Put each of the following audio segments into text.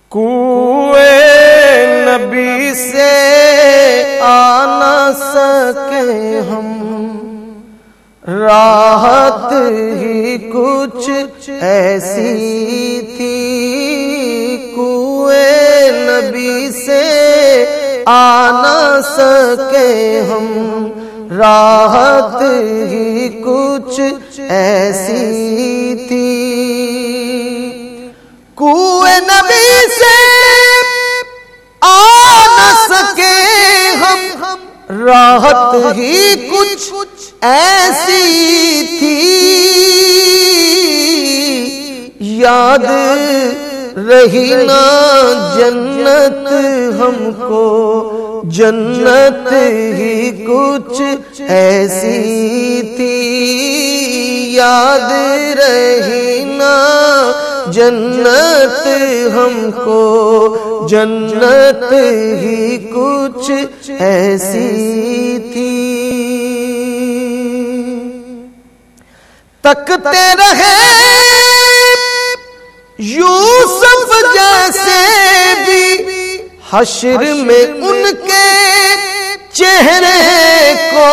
کوئے نبی سے آ نہ سکے ہم، راحت ہی کچھ ایسی تھی۔ کوئے نبی سے آ نہ سکے ہم، راحت ہی کچھ ایسی تھی۔ کوئے نبی سے آ نہ سکے ہم، راحت ہی کچھ ایسی تھی۔ یاد رہی نا جنت ہم کو، جنت ہی کچھ ایسی تھی۔ یاد رہی نا جنت ہم کو، جنت ہی کچھ ایسی تھی۔ تکتے رہے یوسف جیسے بھی حشر میں ان کے چہرے کو،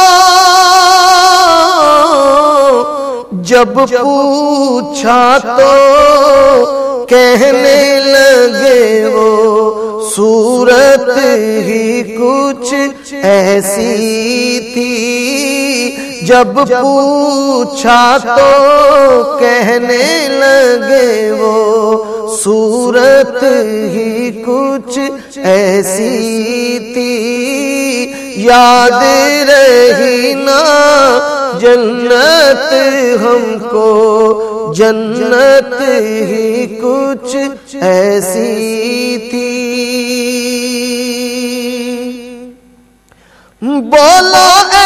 جب پوچھا تو کہنے لگے وہ صورت ہی کچھ ایسی تھی۔ جب پوچھا تو کہنے لگے وہ صورت ہی کچھ ایسی تھی۔ یاد رہی نا جنت ہم کو، جنت ہی کچھ ایسی تھی۔ بولو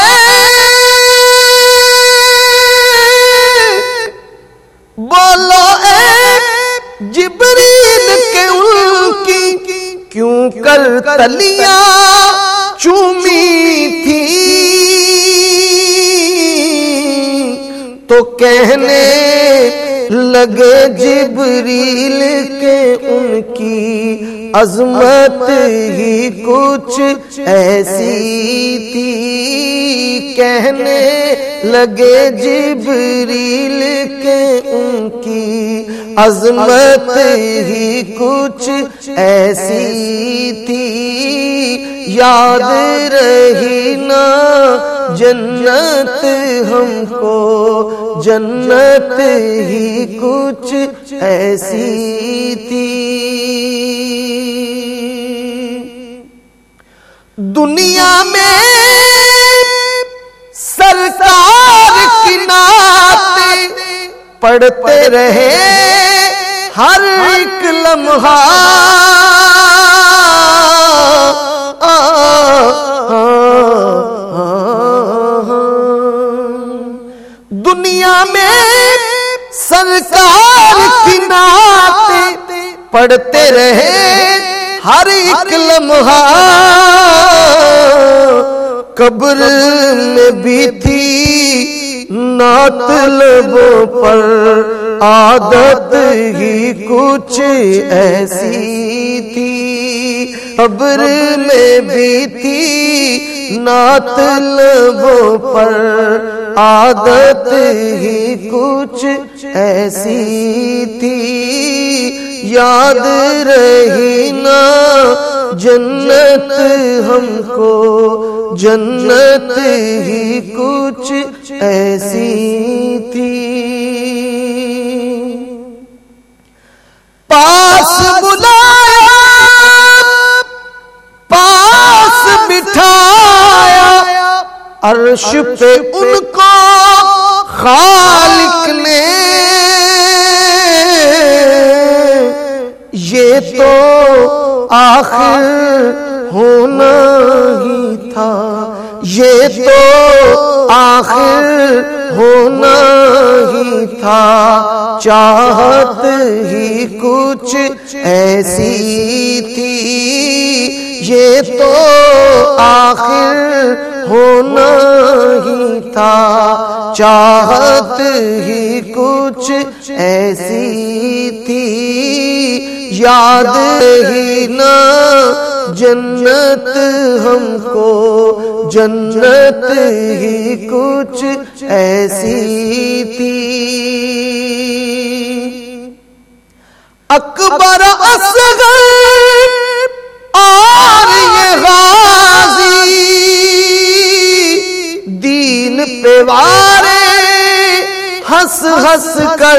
جبریل کے ان کی کیوں کر تلیاں چومی تھی، تو کہنے لگے جبریل کے ان کی عظمت ہی کچھ ایسی تھی۔ کہنے لگے جبریل کے ان کی عظمت ہی کچھ ایسی تھی۔ یاد رہی نا جنت ہم کو، جنت ہی کچھ ایسی تھی۔ دنیا میں سرکار کی نعت پڑھتے رہے ہر ایک لمحہ، دنیا میں سرکار کی نعت پڑھتے رہے ہر ایک لمحہ۔ قبر میں بھی تھی نعت لبوں پر، عادت ہی کچھ ایسی تھی۔ قبر میں بھی تھی نعت لبوں پر، عادت ہی کچھ ایسی تھی۔ یاد رہی نا جنت ہم کو، جنت ہی کچھ ایسی تھی۔ پاس بلایا، پاس بٹھایا، عرش پہ ان کو خالق نے، یہ تو آخر ہونا ہی تھا، یہ تو آخر ہونا ہی تھا۔ چاہت ہی کچھ ایسی تھی، یہ تو آخر ہونا ہی تھا۔ چاہت ہی کچھ ایسی تھی، یاد ہی نہ جنت ہم کو، جنت ہی کچھ ایسی تھی۔ اکبر اصغر اور یہ غازی دین پہ وارے ہنس ہنس کر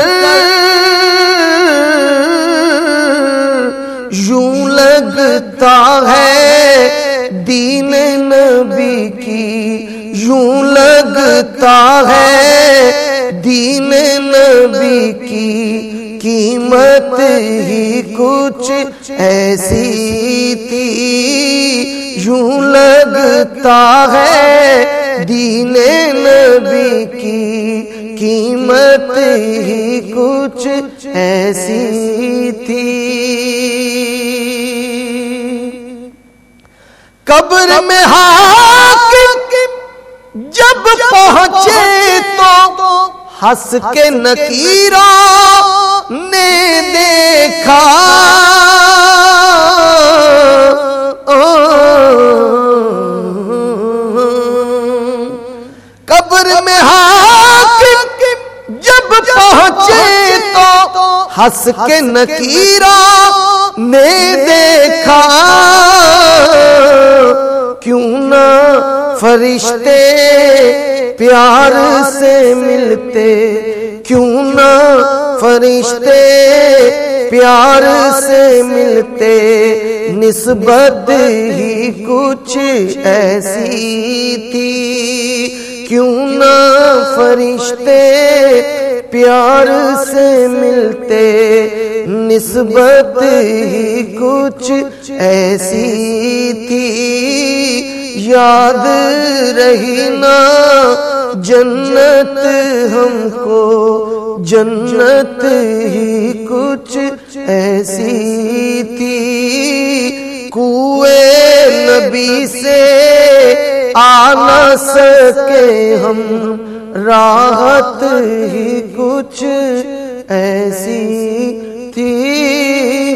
یوں لگتا ہے دین نبی کی، یوں لگتا ہے دین نبی کی قیمت ہی کچھ ایسی تھی، یوں لگتا ہے دین نبی کی قیمت ہی کچھ ایسی تھی۔ قبر میں حاکم جب پہنچے تو ہنس کے نکیروں نے دیکھا، قبر میں حاکم جب پہنچے تو ہنس کے نکیروں نے دیکھا، کیوں نہ فرشتے پیار سے ملتے، کیوں نہ فرشتے پیار سے ملتے، نسبت ہی کچھ ایسی تھی، کیوں نہ فرشتے پیار سے ملتے، نسبت ہی کچھ ایسی تھی۔ یاد رہی نا جنت ہم کو، جنت ہی کچھ ایسی تھی۔ کوئے نبی سے آ نہ سکے ہم، راحت ہی کچھ ایسی تھی۔